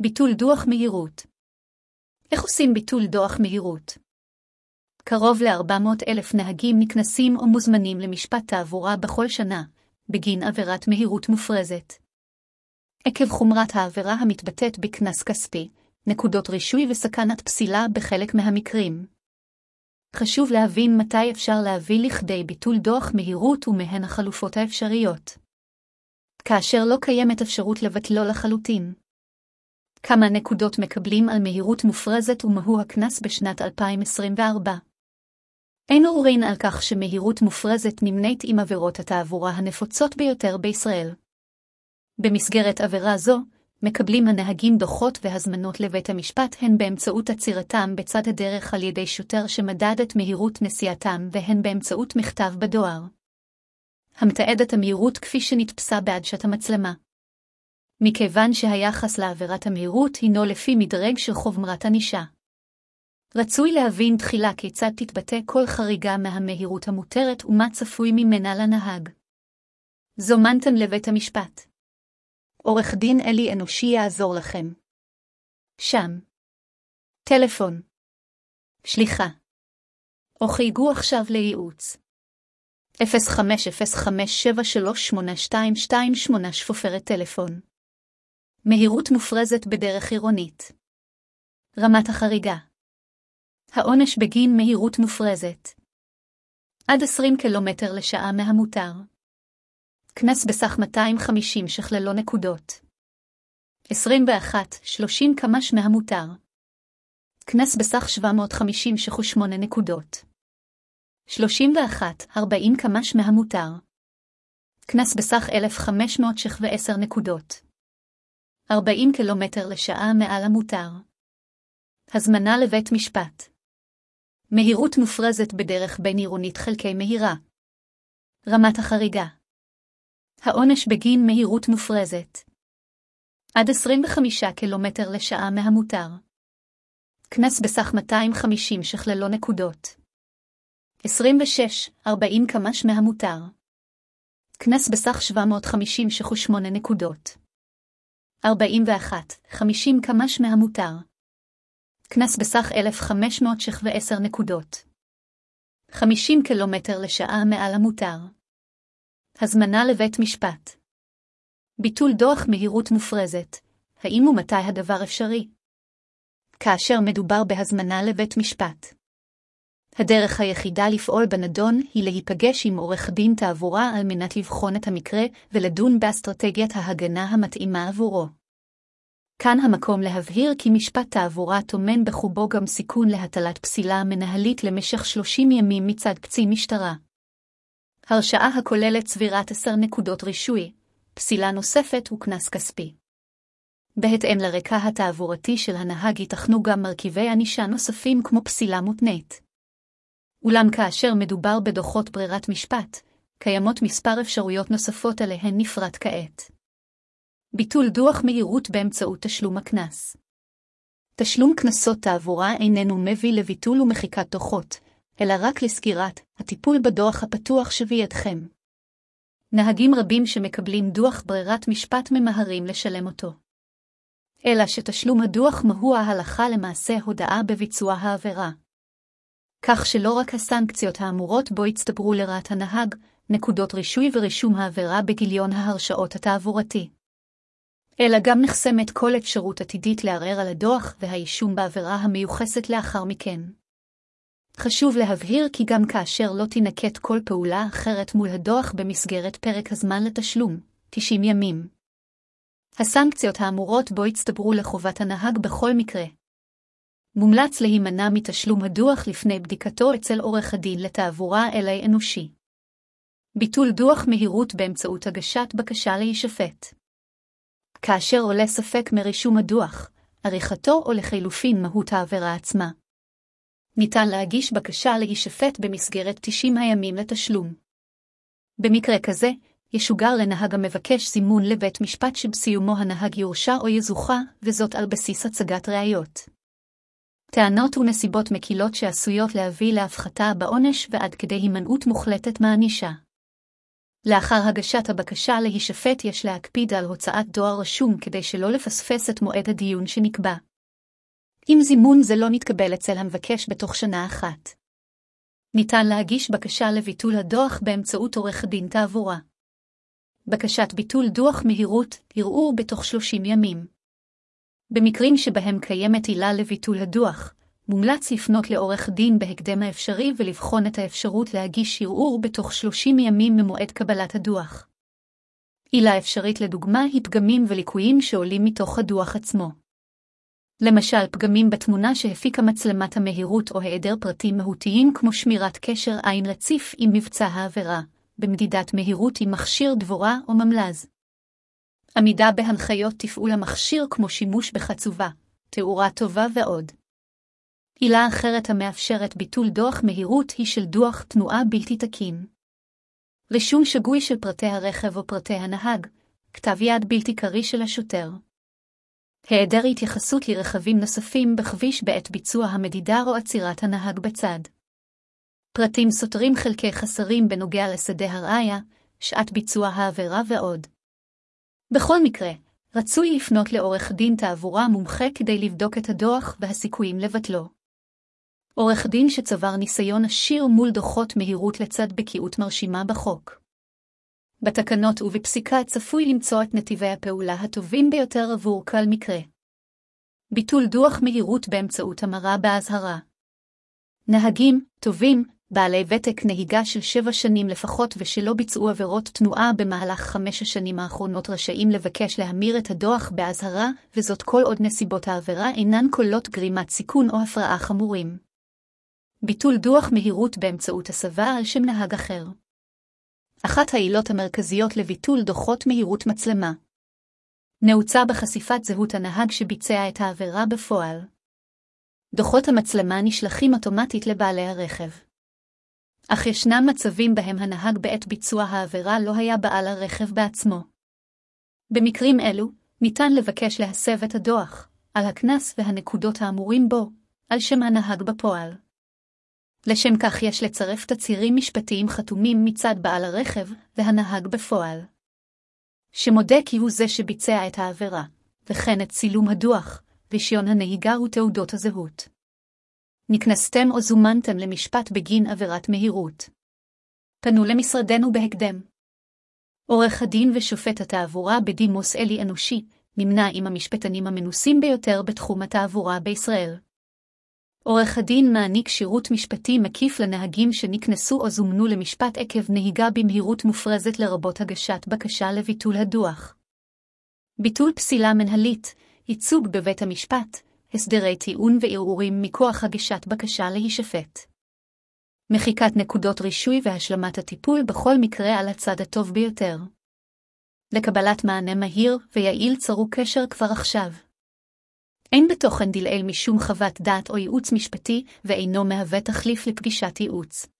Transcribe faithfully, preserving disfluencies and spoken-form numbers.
ביטול דוח מהירות. איך עושים ביטול דוח מהירות? קרוב ל-ארבע מאות אלף נהגים נקנסים או מוזמנים למשפט תעבורה בכל שנה, בגין עבירת מהירות מופרזת. עקב חומרת העבירה המתבטאת בקנס כספי, נקודות רישוי וסכנת פסילה בחלק מהמקרים. חשוב להבין מתי אפשר להביא לכדי ביטול דוח מהירות ומהן החלופות האפשריות. כאשר לא קיימת אפשרות לבטלו לחלוטין. כמה נקודות מקבלים על מהירות מופרזת ומהו הקנס בשנת אלפיים עשרים וארבע? אין עוררין על כך שמהירות מופרזת נמנית עם עבירות התעבורה הנפוצות ביותר בישראל. במסגרת עבירה זו, מקבלים הנהגים דוחות והזמנות לבית המשפט הן באמצעות עצירתם בצד הדרך על ידי שוטר שמדד את מהירות נסיעתם והן באמצעות מכתב בדואר. המתעד את המהירות כפי שנתפסה בעדשת המצלמה. מכיוון שהיחס לעבירת המהירות הינו לפי מדרג של חומרת ענישה. רצוי להבין תחילה כיצד תתבטא כל חריגה מהמהירות המותרת ומה צפוי ממנה לנהג. זומנתם לבית המשפט. עורך דין אלי אנושי יעזור לכם. שם. טלפון. שליחה. או חייגו עכשיו לייעוץ. אפס חמש אפס חמש שבע שלוש שמונה שתיים שתיים שמונה שפופרת טלפון. מהירות מופרזת בדרך עירונית. רמת החריגה. העונש בגין מהירות מופרזת. עד עשרים קילומטר לשעה מהמותר. קנס בסך מאתיים וחמישים ש"ח ללא נקודות. עשרים ואחת שלושים קמ"ש מהמותר. קנס בסך שבע מאות וחמישים ש"ח ושמונה נקודות. שלושים ואחת ארבעים קמ"ש מהמותר. קנס בסך אלף וחמש מאות ש"ח ועשר נקודות. ארבעים קילומטר לשעה מעל המותר. הזמנה לבית משפט. מהירות מופרזת בדרך בין עירונית חלקי מהירה. רמת החריגה. העונש בגין מהירות מופרזת. עד עשרים וחמישה קילומטר לשעה מהמותר. קנס בסך מאתיים וחמישים ש"ח ללא נקודות. עשרים ושש ארבעים קמ"ש מהמותר. קנס בסך שבע מאות וחמישים ש"ח ושמונה נקודות. ארבעים ואחת חמישים קמ"ש מהמותר. קנס בסך אלף וחמש מאות ש"ח ועשר נקודות. חמישים קילומטר לשעה מעל המותר. הזמנה לבית משפט. ביטול דוח מהירות מופרזת. האם ומתי הדבר אפשרי? כאשר מדובר בהזמנה לבית משפט. הדרך היחידה לפעול בנדון היא להיפגש עם עורך דין תעבורה על מנת לבחון את המקרה ולדון באסטרטגיית ההגנה המתאימה עבורו. כאן המקום להבהיר כי משפט תעבורה טומן בחובו גם סיכון להטלת פסילה מנהלית למשך שלושים ימים מצד קצין משטרה. הרשעה הכוללת צבירת עשר נקודות רישוי, פסילה נוספת וקנס כספי. בהתאם לרקע התעבורתי של הנהג ייתכנו גם מרכיבי ענישה נוספים כמו פסילה מותנית. אולם כאשר מדובר בדוחות ברירת משפט, קיימות מספר אפשרויות נוספות עליהן נפרט כעת. ביטול דוח מהירות באמצעות תשלום הקנס. תשלום קנסות תעבורה איננו מביא לביטול ומחיקת דוחות, אלא רק לסגירת הטיפול בדוח הפתוח שבידכם. נהגים רבים שמקבלים דוח ברירת משפט ממהרים לשלם אותו. אלא שתשלום הדוח מהו ההלכה למעשה הודאה בביצוע העבירה. כך שלא רק הסנקציות האמורות בו הצטברו לרעת הנהג, נקודות רישוי ורישום העבירה בגיליון ההרשאות התעבורתי. אלא גם נחסמת כל אפשרות עתידית לערער על הדוח והאישום בעבירה המיוחסת לאחר מכן. חשוב להבהיר כי גם כאשר לא תינקט כל פעולה אחרת מול הדוח במסגרת פרק הזמן לתשלום, תשעים ימים. הסנקציות האמורות בו הצטברו לחובת הנהג בכל מקרה. מומלץ להימנע מתשלום הדוח לפני בדיקתו אצל עורך הדין לתעבורה אלי אנושי. ביטול דוח מהירות באמצעות הגשת בקשה להישפט. כאשר עולה ספק מרישום הדוח, עריכתו או לחילופין מהות העבירה עצמה. ניתן להגיש בקשה להישפט במסגרת תשעים הימים לתשלום. במקרה כזה, ישוגר לנהג המבקש זימון לבית משפט שבסיומו הנהג יורשע או יזוכה, וזאת על בסיס הצגת ראיות. טענות ונסיבות מקילות שעשויות להביא להפחתה בעונש ועד כדי הימנעות מוחלטת מענישה. לאחר הגשת הבקשה להישפט יש להקפיד על הוצאת דואר רשום כדי שלא לפספס את מועד הדיון שנקבע. אם זימון זה לא נתקבל אצל המבקש בתוך שנה אחת, ניתן להגיש בקשה לביטול הדוח באמצעות עורך דין תעבורה. בקשת ביטול דוח מהירות, ערעור בתוך שלושים ימים. במקרים שבהם קיימת עילה לביטול הדוח, מומלץ לפנות לעורך דין בהקדם האפשרי ולבחון את האפשרות להגיש ערעור בתוך שלושים ימים ממועד קבלת הדוח. עילה אפשרית לדוגמה היא פגמים וליקויים שעולים מתוך הדוח עצמו. למשל פגמים בתמונה שהפיקה מצלמת המהירות או היעדר פרטים מהותיים כמו שמירת קשר עין רציף עם מבצע העבירה, במדידת מהירות עם מכשיר דבורה או ממלז. עמידה בהנחיות תפעול המכשיר כמו שימוש בחצובה, תאורה טובה ועוד. עילה אחרת המאפשרת ביטול דוח מהירות היא של דוח תנועה בלתי תקין. רישום שגוי של פרטי הרכב או פרטי הנהג, כתב יד בלתי קריא של השוטר. היעדר התייחסות לרכבים נוספים בכביש בעת ביצוע המדידה או עצירת הנהג בצד. פרטים סותרים חלקי חסרים בנוגע לשדה הראיה, שעת ביצוע העבירה ועוד. בכל מקרה, רצוי לפנות לעורך דין תעבורה מומחה כדי לבדוק את הדוח והסיכויים לבטלו. עורך דין שצבר ניסיון עשיר מול דוחות מהירות לצד בקיאות מרשימה בחוק. בתקנות ובפסיקה צפוי למצוא את נתיבי הפעולה הטובים ביותר עבור כל מקרה. ביטול דוח מהירות באמצעות המרה באזהרה. נהגים, טובים, בעלי ותק נהיגה של שבע שנים לפחות ושלא ביצעו עבירות תנועה במהלך חמש השנים האחרונות רשאים לבקש להמיר את הדוח באזהרה, וזאת כל עוד נסיבות העבירה אינן כוללות גרימת סיכון או הפרעה חמורים. ביטול דוח מהירות באמצעות הסבה על שם נהג אחר. אחת העילות המרכזיות לביטול דוחות מהירות מצלמה. נעוצה בחשיפת זהות הנהג שביצע את העבירה בפועל. דוחות המצלמה נשלחים אוטומטית לבעלי הרכב. אך ישנם מצבים בהם הנהג בעת ביצוע העבירה לא היה בעל הרכב בעצמו. במקרים אלו, ניתן לבקש להסב את הדוח, על הקנס והנקודות האמורים בו, על שם הנהג בפועל. לשם כך יש לצרף תצהירים משפטיים חתומים מצד בעל הרכב והנהג בפועל, שמודה כי הוא זה שביצע את העבירה, וכן את צילום הדוח, רישיון הנהיגה ותעודות הזהות. נקנסתם או זומנתם למשפט בגין עבירת מהירות. פנו למשרדנו בהקדם. עורך הדין ושופט התעבורה בדימוס אלי אנושי, נמנה עם המשפטנים המנוסים ביותר בתחום התעבורה בישראל. עורך הדין מעניק שירות משפטי מקיף לנהגים שנקנסו או זומנו למשפט עקב נהיגה במהירות מופרזת לרבות הגשת בקשה לביטול הדוח. ביטול פסילה מנהלית, ייצוג בבית המשפט, הסדרי טיעון וערעורים מכוח הגשת בקשה להישפט. מחיקת נקודות רישוי והשלמת הטיפול בכל מקרה על הצד הטוב ביותר. לקבלת מענה מהיר ויעיל צרו קשר כבר עכשיו. אין בתוכן דלעיל משום חוות דעת או ייעוץ משפטי ואינו מהווה תחליף לפגישת ייעוץ.